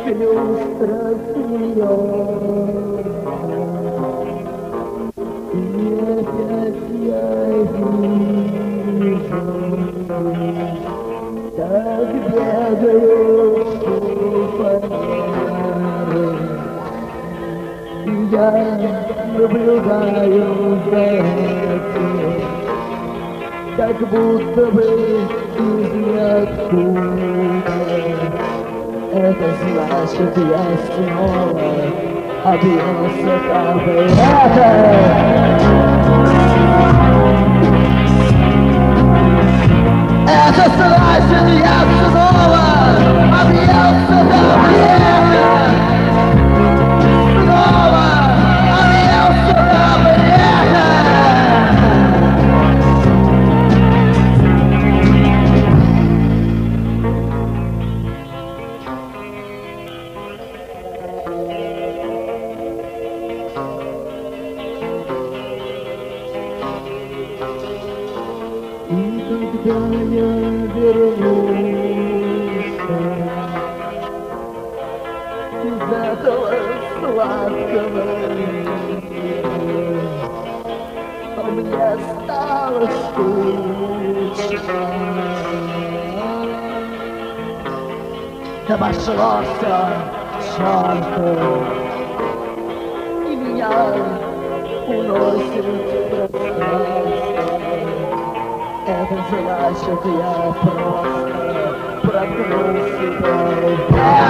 люстра смеется, и опять я вижу, как бегают фанеры. Я наблюдаю за этим, как будто бы из ниоткуда. Это значит, я снова объелся таблеткой. Это значит, я снова объелся таблеткой. Снова объелся таблеткой. И когда я вернулся из этого сладкого мира, мне стало скучно. Да пошло все к черту, и меня уносит в пространство. Это значит, я просто проткнул себя.